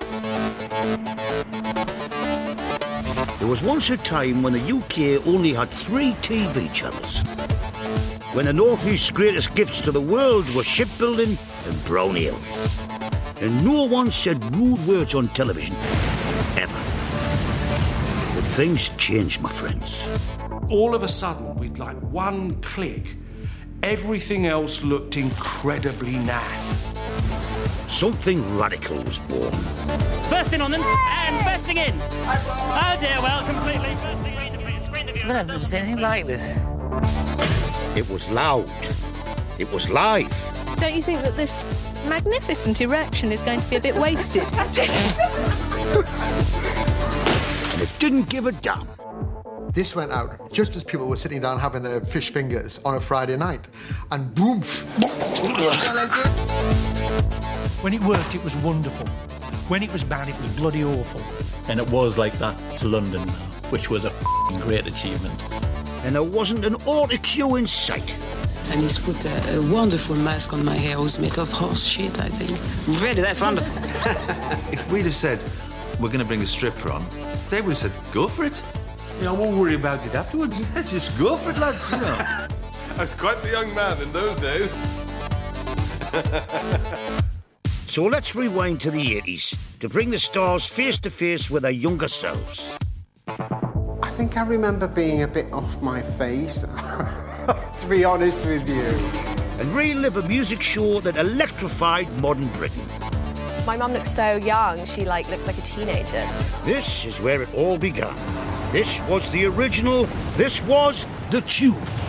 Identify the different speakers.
Speaker 1: There was once a time when the UK only had 3 TV channels. When the North East's greatest gifts to the world were shipbuilding and brown ale. And no one said rude words on television, ever. But things changed, my friends.
Speaker 2: All of a sudden, with like one click, everything else looked incredibly naff.
Speaker 1: Something radical was born.
Speaker 3: Bursting on them and bursting in. Oh dear, well, completely bursting in.
Speaker 4: But I've never seen anything like this.
Speaker 1: It was loud. It was live.
Speaker 5: Don't you think that this magnificent erection is going to be a bit wasted?
Speaker 1: And it didn't give a damn.
Speaker 6: This went out just as people were sitting down having their fish fingers on a Friday night. And boom!
Speaker 7: When it worked, it was wonderful. When it was bad, it was bloody awful.
Speaker 8: And it was like that to London now, which was a great achievement.
Speaker 1: And there wasn't an auto-cue in sight.
Speaker 9: And he's put a wonderful mask on my hair. It was made of horse shit, I think.
Speaker 4: Really, that's wonderful.
Speaker 10: If we'd have said, we're going to bring a stripper on, they would have said, go for it.
Speaker 2: You know, I won't worry about it afterwards.
Speaker 10: Just go for it, lads, you know.
Speaker 11: I was quite the young man in those days.
Speaker 1: So let's rewind to the 80s to bring the stars face to face with their younger selves.
Speaker 12: I think I remember being a bit off my face, to be honest with you.
Speaker 1: And relive a music show that electrified modern Britain.
Speaker 13: My mum looks so young, she looks like a teenager.
Speaker 1: This is where it all began. This was the original. This was the tube.